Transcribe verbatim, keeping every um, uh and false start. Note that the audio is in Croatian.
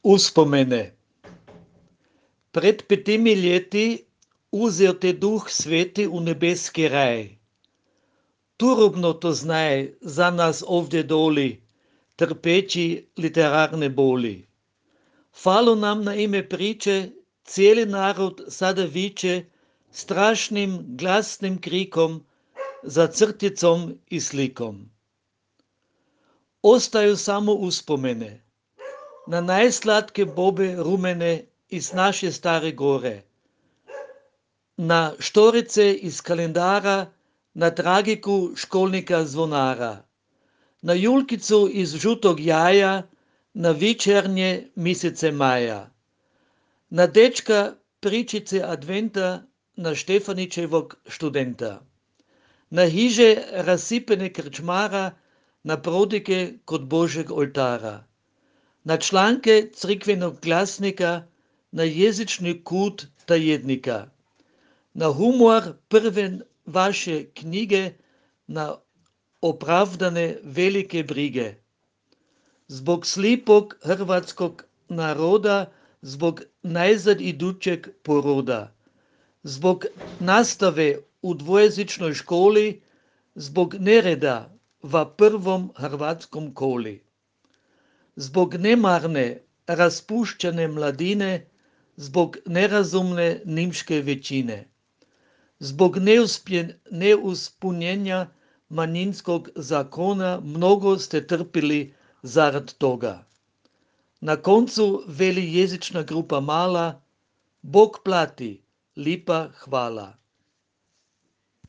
Uspomene. Pred petimi leti uzeo te Duh Sveti u nebeski raj. Turobno to znaj za nas ovdje doli, trpeći literarne boli. Falo nam na ime priče, cijeli narod sada viče strašnim glasnim krikom za crticom i slikom. Ostaju samo uspomene na najslatke bobe rumene iz naše stare gore, na štorice iz kalendara, na tragiku školnika zvonara, na julkicu iz žutog jaja, na večernje mjesece maja, na dečka pričice adventa, na Štefaničevog študenta, na hiže razsipene krčmara, na prodike kod Božeg oltara, na članke crkvenog glasnika, na jezični kut tajednika, na humor prve vaše knjige, na opravdane velike brige. Zbog slipog hrvatskog naroda, zbog najzad idućeg poroda, zbog nastave u dvojezičnoj školi, zbog nereda v prvom hrvatskom koli, zbog nemarne raspuščene mladine, zbog nerazumne nimške većine, zbog neuspje, neuspunjenja manjinskog zakona mnogo ste trpili zarad toga. Na koncu veli jezična grupa mala, Bog plati, lipa hvala.